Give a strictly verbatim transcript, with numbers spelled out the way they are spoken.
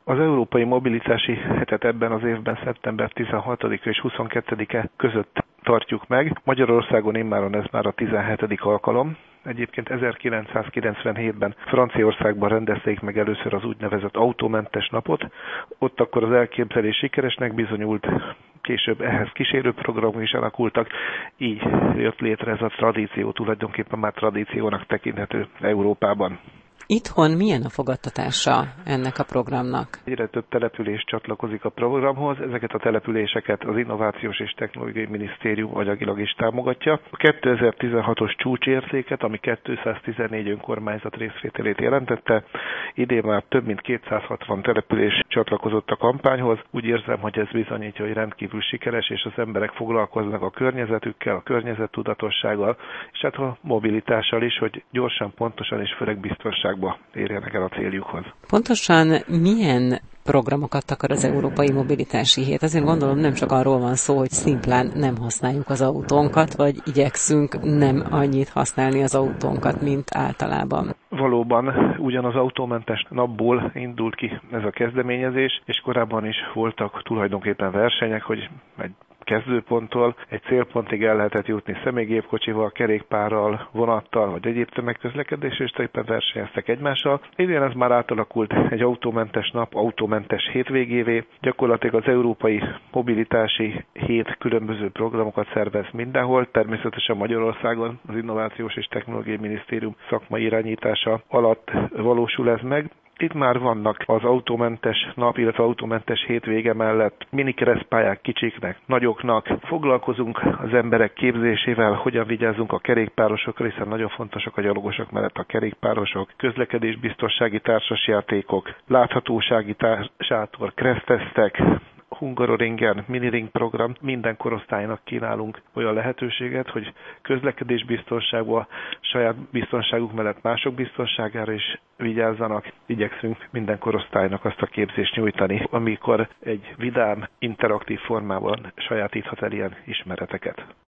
Az Európai Mobilitási Hetet ebben az évben szeptember tizenhatodika és huszonkettedike között tartjuk meg. Magyarországon immáron ez már a tizenhetedik alkalom. Egyébként ezerkilencszázkilencvenhétben Franciaországban rendezték meg először az úgynevezett autómentes napot. Ott akkor az elképzelés sikeresnek bizonyult, később ehhez kísérő programok is alakultak, így jött létre ez a tradíció, tulajdonképpen már tradíciónak tekinthető Európában. Itthon milyen a fogadtatása ennek a programnak? Egyre több település csatlakozik a programhoz, ezeket a településeket az Innovációs és Technológiai Minisztérium anyagilag is támogatja. A kétezer-tizenhatos csúcsértéket, ami kétszáztizennégy önkormányzat részvételét jelentette, idén már több mint kétszázhatvan település csatlakozott a kampányhoz. Úgy érzem, hogy ez bizonyítja, hogy rendkívül sikeres, és az emberek foglalkoznak a környezetükkel, a környezettudatossággal, és hát a mobilitással is, hogy gyorsan, pontosan és főleg biztonságban érjenek el a céljukhoz. Pontosan milyen programokat akar az Európai Mobilitási Hét? Azért gondolom nem csak arról van szó, hogy szimplán nem használjuk az autónkat, vagy igyekszünk nem annyit használni az autónkat, mint általában. Valóban ugyanaz autómentes napból indult ki ez a kezdeményezés, és korábban is voltak tulajdonképpen versenyek, hogy egy kezdőponttól egy célpontig el lehetett jutni személygépkocsival, kerékpárral, vonattal, vagy egyéb tömegközlekedéssel, és éppen versenyeztek egymással. Idén ez már átalakult egy autómentes nap, autómentes hétvégévé. Gyakorlatilag az Európai Mobilitási Hét különböző programokat szervez mindenhol, természetesen Magyarországon az Innovációs és Technológiai Minisztérium szakmai irányítása alatt valósul ez meg. Itt már vannak az autómentes nap, illetve autómentes hétvége mellett minikeresztpályák kicsiknek, nagyoknak. Foglalkozunk az emberek képzésével, hogyan vigyázzunk a kerékpárosokra, hiszen nagyon fontosak a gyalogosok mellett a kerékpárosok, közlekedésbiztonsági társasjátékok, láthatósági társ- sátor, kressztesztek, Hungaroringen, miniring program, minden korosztálynak kínálunk olyan lehetőséget, hogy közlekedésbiztonságban, saját biztonságuk mellett mások biztonságára is vigyázzanak. Igyekszünk minden korosztálynak azt a képzést nyújtani, amikor egy vidám, interaktív formában sajátíthat el ilyen ismereteket.